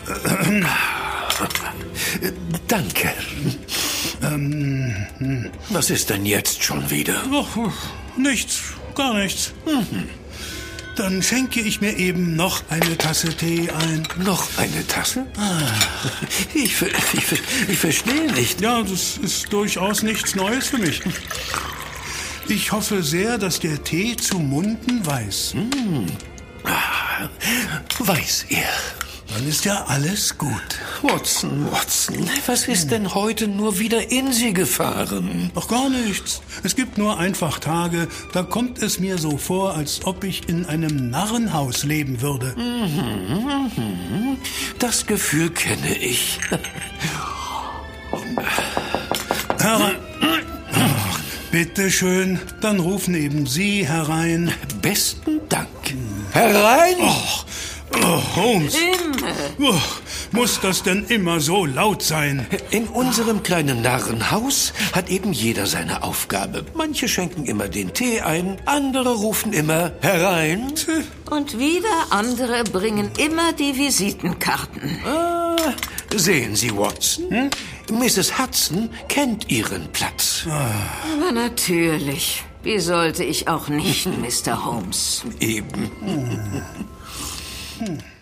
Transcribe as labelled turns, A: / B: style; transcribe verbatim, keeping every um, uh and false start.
A: Danke. Ähm, was ist denn jetzt schon wieder?
B: Oh, nichts, gar nichts. Mhm. Dann schenke ich mir eben noch eine Tasse Tee ein.
A: Noch eine Tasse? Ah. Ich, ich, ich verstehe nicht.
B: Ja, das ist durchaus nichts Neues für mich. Ich hoffe sehr, dass der Tee zu munden weiß.
A: Mm. Ah, weiß er.
B: Dann ist ja alles gut.
A: Watson, Watson, was ist denn heute nur wieder in Sie gefahren?
B: Ach, gar nichts. Es gibt nur einfach Tage, da kommt es mir so vor, als ob ich in einem Narrenhaus leben würde.
A: Mhm, mhm. Das Gefühl kenne ich.
B: Herr, bitte schön, dann rufen eben Sie herein.
A: Besten Dank. Herein!
B: Och. Oh, Holmes. Oh, muss das denn immer so laut sein?
A: In unserem kleinen Narrenhaus hat eben jeder seine Aufgabe. Manche schenken immer den Tee ein, andere rufen immer herein.
C: Und wieder andere bringen immer die Visitenkarten.
A: Ah, sehen Sie, Watson. Hm? Misses Hudson kennt Ihren Platz.
C: Aber natürlich. Wie sollte ich auch nicht, Mister Holmes?
A: Eben.
B: Hm.